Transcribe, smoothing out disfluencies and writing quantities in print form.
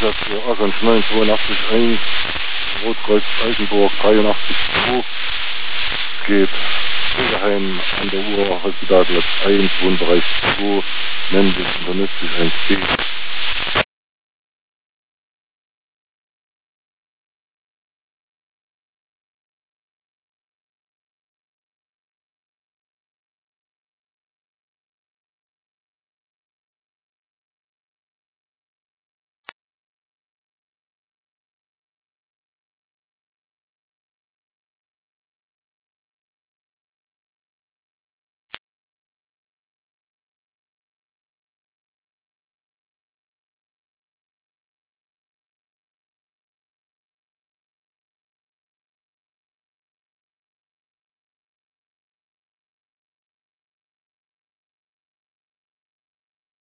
Gesellschaft für Ackern 982-1, Rotkreuz Altenburg 83-2. Es geht Pflegeheim an der Uhr, Hospitalplatz 1, Wohnbereich 2, männlich, internistisch 1b.